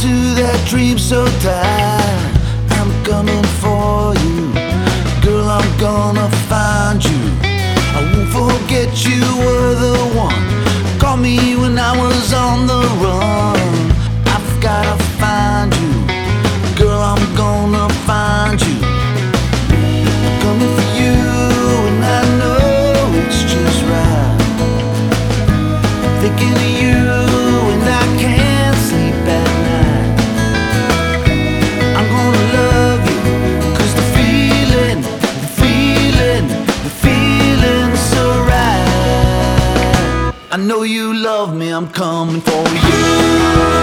to that dream so tight. I'm coming for you, girl, I'm gonna find you. I won't forget you were the one. Call me when I was on the run. I've gotta find you, girl, I'm gonna find you. I'm coming for you and I know it's just right. I'm thinking of you and I can't sleep at night. I'm gonna love you, cause the feeling's so right. I know you love me, I'm coming for you.